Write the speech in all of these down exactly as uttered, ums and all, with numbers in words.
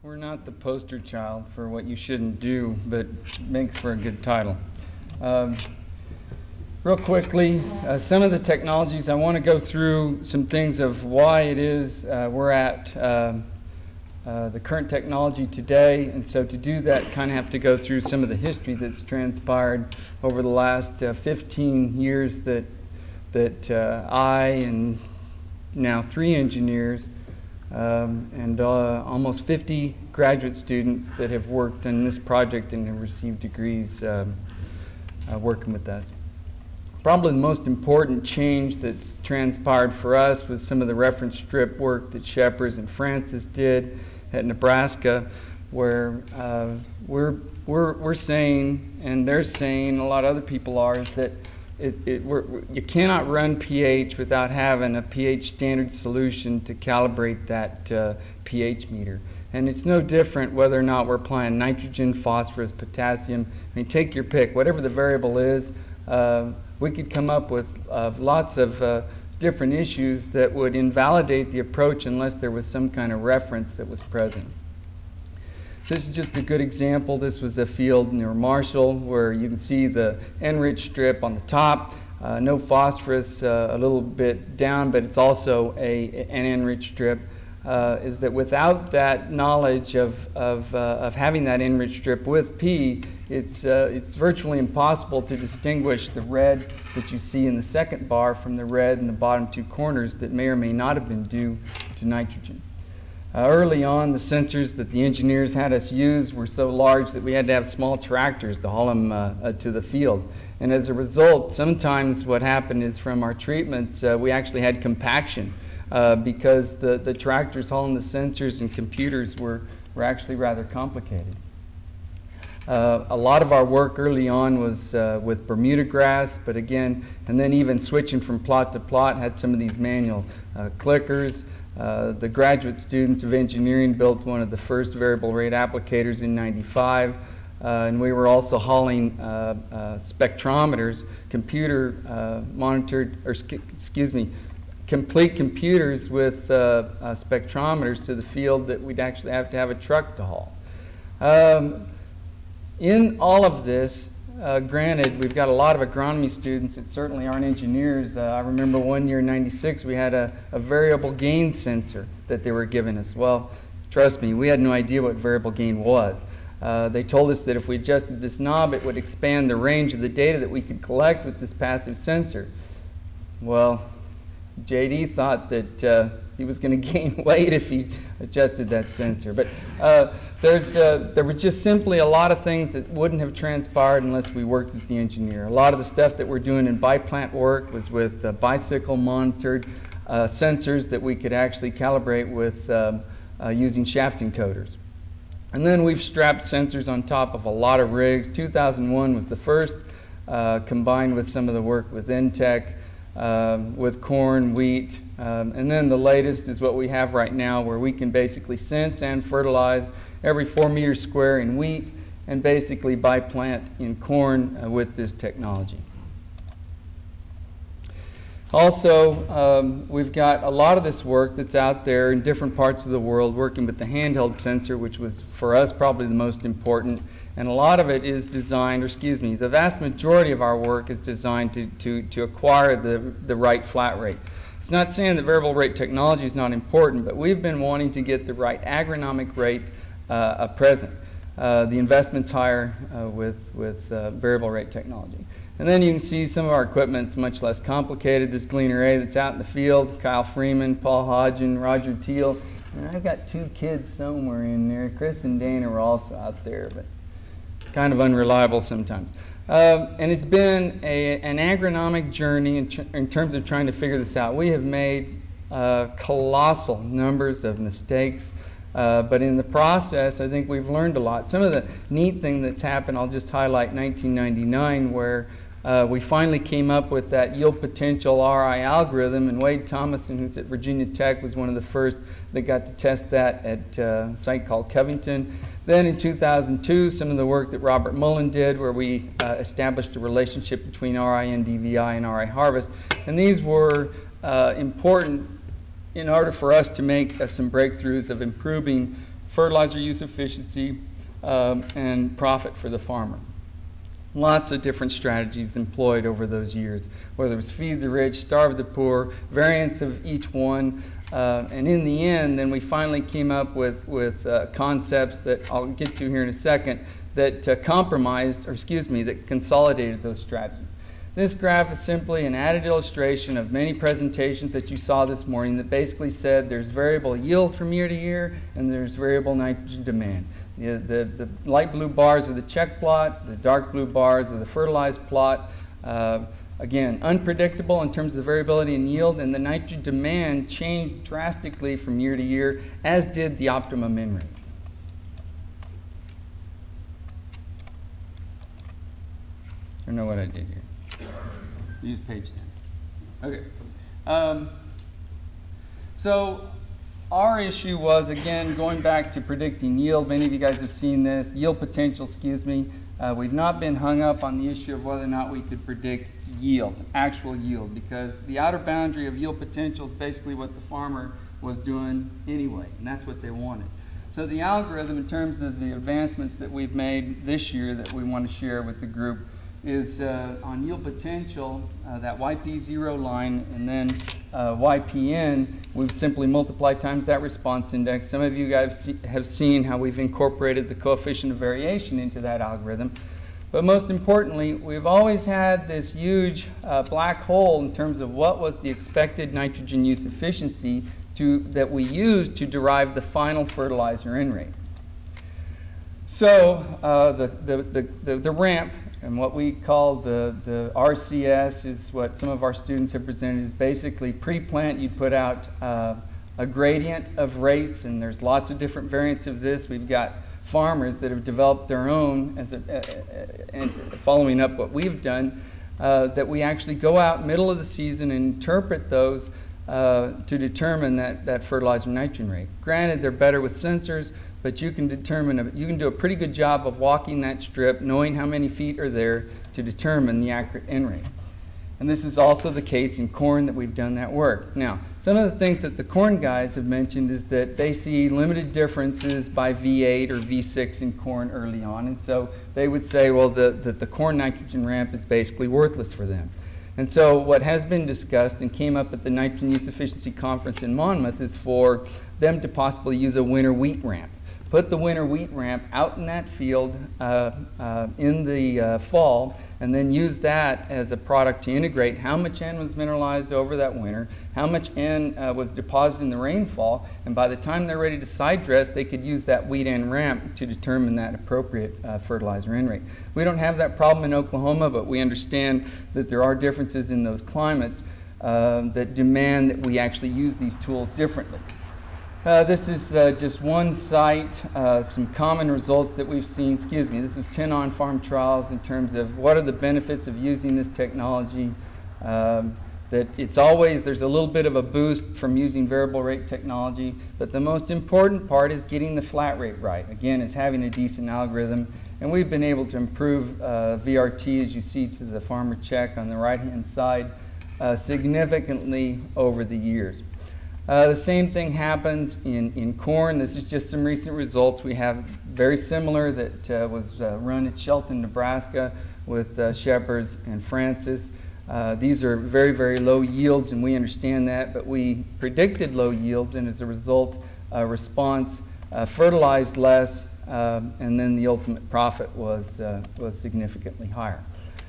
We're not the poster child for what you shouldn't do, but makes for a good title. Um, real quickly, uh, some of the technologies, I want to go through some things of why it is uh, we're at uh, uh, the current technology today. And so to do that, kind of have to go through some of the history that's transpired over the last uh, fifteen years that, that uh, I and now three engineers Um, and uh, almost fifty graduate students that have worked on this project and have received degrees um, uh, working with us. Probably the most important change that's transpired for us was some of the reference strip work that Scheppers and Francis did at Nebraska, where uh, we're, we're, we're saying, and they're saying, a lot of other people are, is that It, it, we're, we're, you cannot run pH without having a pH standard solution to calibrate that uh, pH meter. And it's no different whether or not we're applying nitrogen, phosphorus, potassium. I mean, take your pick. Whatever the variable is, uh, we could come up with uh, lots of uh, different issues that would invalidate the approach unless there was some kind of reference that was present. This is just a good example. This was a field near Marshall where you can see the enriched strip on the top, uh, no phosphorus uh, a little bit down, but it's also a, an enriched strip. Uh, is that without that knowledge of, of, uh, of having that enriched strip with P, it's, uh, it's virtually impossible to distinguish the red that you see in the second bar from the red in the bottom two corners that may or may not have been due to nitrogen. Uh, early on, the sensors that the engineers had us use were so large that we had to have small tractors to haul them uh, uh, to the field. And as a result, sometimes what happened is from our treatments, uh, we actually had compaction uh, because the, the tractors hauling the sensors and computers were, were actually rather complicated. Uh, a lot of our work early on was uh, with Bermuda grass, but again, and then even switching from plot to plot had some of these manual uh, clickers. Uh, the graduate students of engineering built one of the first variable rate applicators in ninety-five, uh, and we were also hauling uh, uh, spectrometers, computer uh, monitored, or excuse me, complete computers with uh, uh, spectrometers to the field that we'd actually have to have a truck to haul. Um, in all of this, Uh, granted, we've got a lot of agronomy students that certainly aren't engineers. Uh, I remember one year in ninety-six we had a, a variable gain sensor that they were giving us. Well, trust me, we had no idea what variable gain was. Uh, they told us that if we adjusted this knob, it would expand the range of the data that we could collect with this passive sensor. Well, J D thought that uh, he was going to gain weight if he adjusted that sensor. But uh, there's, uh, there were just simply a lot of things that wouldn't have transpired unless we worked with the engineer. A lot of the stuff that we're doing in biplant work was with uh, bicycle monitored uh, sensors that we could actually calibrate with um, uh, using shaft encoders. And then we've strapped sensors on top of a lot of rigs. two thousand one was the first, uh, combined with some of the work with N-Tech, Um, with corn, wheat, um, and then the latest is what we have right now, where we can basically sense and fertilize every four meters square in wheat and basically biplant in corn uh, with this technology. Also, um, we've got a lot of this work that's out there in different parts of the world working with the handheld sensor, which was for us probably the most important. And a lot of it is designed, or excuse me, the vast majority of our work is designed to, to, to acquire the, the right flat rate. It's not saying that variable rate technology is not important, but we've been wanting to get the right agronomic rate uh, at present. Uh, the investment's higher uh, with, with uh, variable rate technology. And then you can see some of our equipment's much less complicated. This Gleaner A that's out in the field, Kyle Freeman, Paul Hodgen, Roger Teal. And I've got two kids somewhere in there. Chris and Dana were also out there, but kind of unreliable sometimes. Um, and it's been a, an agronomic journey in, in terms of trying to figure this out. We have made uh, colossal numbers of mistakes, uh, but in the process, I think we've learned a lot. Some of the neat thing that's happened, I'll just highlight nineteen ninety-nine, where uh, we finally came up with that yield potential R I algorithm, and Wade Thomason, who's at Virginia Tech, was one of the first that got to test that at uh, a site called Covington. Then in two thousand two, some of the work that Robert Mullen did, where we uh, established a relationship between R I N D V I and R I Harvest. And these were uh, important in order for us to make uh, some breakthroughs of improving fertilizer use efficiency, um, and profit for the farmer. Lots of different strategies employed over those years, whether it was feed the rich, starve the poor, variants of each one, uh, and in the end, then we finally came up with, with uh, concepts that I'll get to here in a second that uh, compromised, or excuse me, that consolidated those strategies. This graph is simply an added illustration of many presentations that you saw this morning that basically said there's variable yield from year to year and there's variable nitrogen demand. The, the, the light blue bars are the check plot, the dark blue bars are the fertilized plot. Uh, again, unpredictable in terms of the variability in yield, and the nitrogen demand changed drastically from year to year, as did the optimum in rate. I don't know what I did here. Use page ten. Okay. Um, so our issue was, again, going back to predicting yield. Many of you guys have seen this. Yield potential, excuse me. Uh, we've not been hung up on the issue of whether or not we could predict yield, actual yield, because the outer boundary of yield potential is basically what the farmer was doing anyway, and that's what they wanted. So the algorithm, in terms of the advancements that we've made this year that we want to share with the group, is uh, on yield potential, uh, that Y P zero line, and then uh, Y P N, we've simply multiplied times that response index. Some of you guys see, have seen how we've incorporated the coefficient of variation into that algorithm. But most importantly, we've always had this huge uh, black hole in terms of what was the expected nitrogen use efficiency to, that we used to derive the final fertilizer in rate. So uh, the, the, the, the, the ramp, and what we call the, the R C S, is what some of our students have presented, is basically pre-plant you put out uh, a gradient of rates, and there's lots of different variants of this. We've got farmers that have developed their own, as a, uh, and following up what we've done, uh, that we actually go out middle of the season and interpret those uh, to determine that, that fertilizer nitrogen rate. Granted, they're better with sensors, but you can determine, a, you can do a pretty good job of walking that strip, knowing how many feet are there to determine the accurate N rate. And this is also the case in corn that we've done that work. Now, some of the things that the corn guys have mentioned is that they see limited differences by V eight or V six in corn early on, and so they would say, well, the, the, the corn nitrogen ramp is basically worthless for them. And so what has been discussed and came up at the Nitrogen Use Efficiency Conference in Monmouth is for them to possibly use a winter wheat ramp. Put the winter wheat ramp out in that field uh, uh, in the uh, fall, and then use that as a product to integrate how much N was mineralized over that winter, how much N uh, was deposited in the rainfall, and by the time they're ready to side dress, they could use that wheat N ramp to determine that appropriate uh, fertilizer N rate. We don't have that problem in Oklahoma, but we understand that there are differences in those climates uh, that demand that we actually use these tools differently. Uh, this is uh, just one site, uh, some common results that we've seen. Excuse me, this is ten on-farm trials in terms of what are the benefits of using this technology. Um, that it's always, there's a little bit of a boost from using variable rate technology, but the most important part is getting the flat rate right. Again, is having a decent algorithm, and we've been able to improve uh, V R T, as you see to the farmer check on the right-hand side, uh, significantly over the years. Uh, the same thing happens in, in corn. This is just some recent results. We have very similar that uh, was uh, run at Shelton, Nebraska with uh, Shepherds and Francis. Uh, these are very, very low yields, and we understand that, but we predicted low yields, and as a result, uh, response uh, fertilized less, um, and then the ultimate profit was, uh, was significantly higher.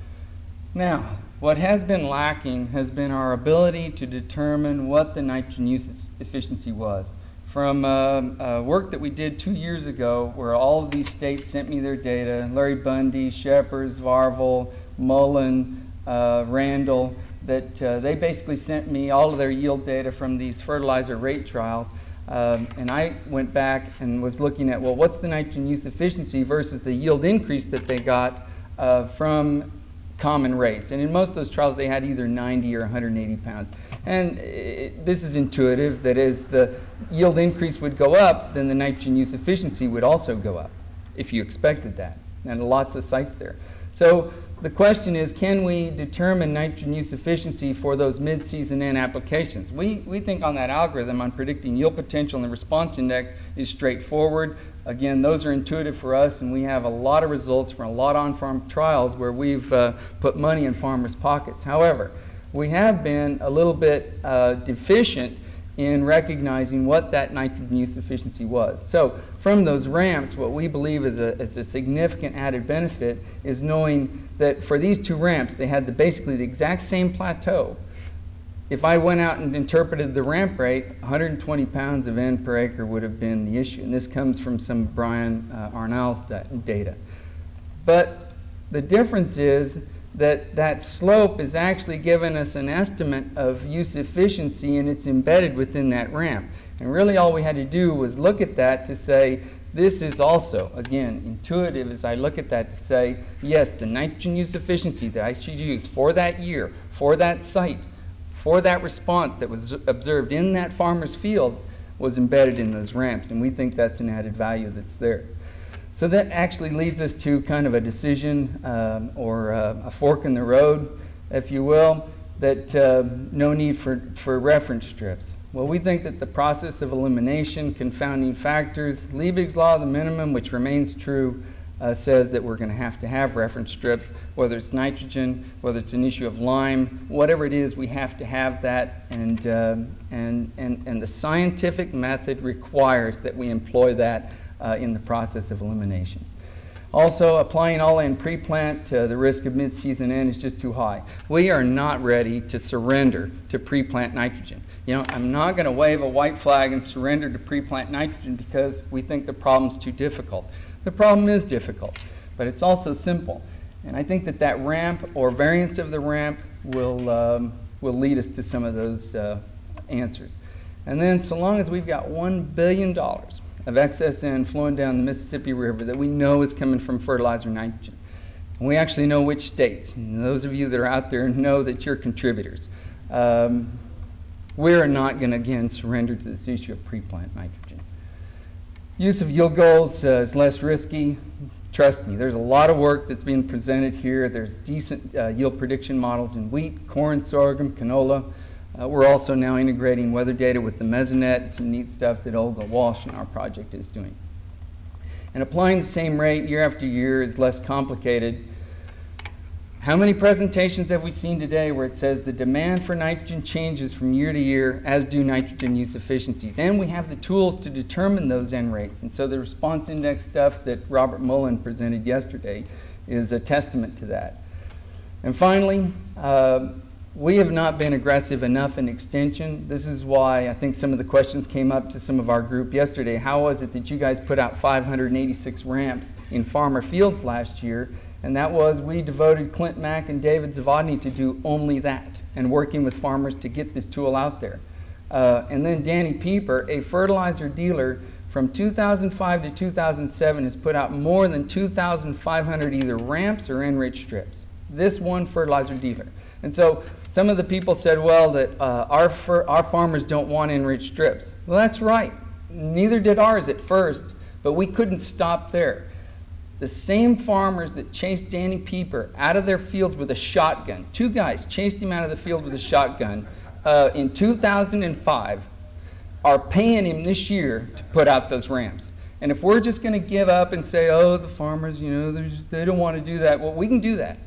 Now, what has been lacking has been our ability to determine what the nitrogen use efficiency was. From um, uh, work that we did two years ago, where all of these states sent me their data, Larry Bundy, Shepherds, Varvel, Mullen, uh, Randall, that uh, they basically sent me all of their yield data from these fertilizer rate trials. Um, and I went back and was looking at, well, what's the nitrogen use efficiency versus the yield increase that they got uh, from common rates. And in most of those trials, they had either ninety or one hundred eighty pounds. And it, this is intuitive, that as the yield increase would go up, then the nitrogen use efficiency would also go up, if you expected that. And lots of sites there. So the question is, can we determine nitrogen use efficiency for those mid-season N applications? We, we think on that algorithm on predicting yield potential and the response index is straightforward. Again, those are intuitive for us, and we have a lot of results from a lot of on-farm trials where we've uh, put money in farmers' pockets. However, we have been a little bit uh, deficient in recognizing what that nitrogen use efficiency was. So from those ramps, what we believe is a, is a significant added benefit is knowing that for these two ramps, they had the, basically the exact same plateau. If I went out and interpreted the ramp rate, one hundred twenty pounds of N per acre would have been the issue. And this comes from some Brian uh, Arnall's data. But the difference is that that slope is actually giving us an estimate of use efficiency, and it's embedded within that ramp. And really all we had to do was look at that to say, this is also, again, intuitive as I look at that to say, yes, the nitrogen use efficiency that I should use for that year, for that site, for that response that was observed in that farmer's field was embedded in those ramps. And we think that's an added value that's there. So that actually leads us to kind of a decision um, or uh, a fork in the road, if you will, that uh, no need for, for reference strips. Well, we think that the process of elimination, confounding factors, Liebig's law of the minimum, which remains true, uh, says that we're going to have to have reference strips, whether it's nitrogen, whether it's an issue of lime, whatever it is, we have to have that, and, uh, and, and, and the scientific method requires that we employ that Uh, in the process of elimination. Also, applying all-in pre-plant, uh, the risk of mid-season N is just too high. We are not ready to surrender to pre-plant nitrogen. You know, I'm not going to wave a white flag and surrender to pre-plant nitrogen because we think the problem's too difficult. The problem is difficult, but it's also simple. And I think that that ramp or variance of the ramp will, um, will lead us to some of those uh, answers. And then, so long as we've got one billion dollars of excess N flowing down the Mississippi River that we know is coming from fertilizer nitrogen. And we actually know which states. And those of you that are out there know that you're contributors. Um, we're not going to, again, surrender to this issue of pre-plant nitrogen. Use of yield goals uh, is less risky. Trust me, there's a lot of work that's being presented here. There's decent uh, yield prediction models in wheat, corn, sorghum, canola. Uh, we're also now integrating weather data with the Mesonet, some neat stuff that Olga Walsh in our project is doing. And applying the same rate year after year is less complicated. How many presentations have we seen today where it says the demand for nitrogen changes from year to year, as do nitrogen use efficiencies? And we have the tools to determine those N rates. And so the response index stuff that Robert Mullen presented yesterday is a testament to that. And finally, uh, we have not been aggressive enough in extension. This is why I think some of the questions came up to some of our group yesterday. How was it that you guys put out five hundred eighty-six ramps in farmer fields last year? And that was we devoted Clint Mack and David Zavodny to do only that and working with farmers to get this tool out there. Uh, and then Danny Pieper, a fertilizer dealer, from two thousand five to two thousand seven has put out more than two thousand five hundred either ramps or enriched strips. This one fertilizer dealer. And so some of the people said, well, that uh, our, fir our farmers don't want enriched strips. Well, that's right. Neither did ours at first, but we couldn't stop there. The same farmers that chased Danny Pieper out of their fields with a shotgun, two guys chased him out of the field with a shotgun uh, in two thousand five, are paying him this year to put out those ramps. And if we're just going to give up and say, oh, the farmers, you know, just, they don't want to do that, well, we can do that.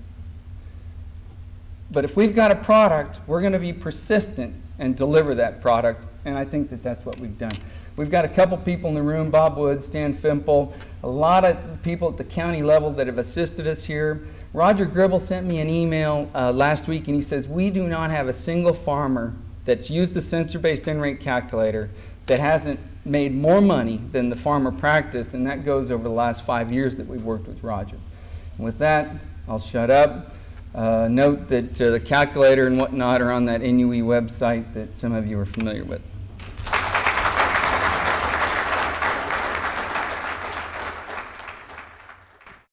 But if we've got a product, we're going to be persistent and deliver that product, and I think that that's what we've done. We've got a couple people in the room, Bob Woods, Stan Fimple, a lot of people at the county level that have assisted us here. Roger Gribble sent me an email uh, last week, and he says, we do not have a single farmer that's used the sensor-based N-rate calculator that hasn't made more money than the farmer practice, and that goes over the last five years that we've worked with Roger. And with that, I'll shut up. Uh, note that uh, the calculator and whatnot are on that N U E website that some of you are familiar with.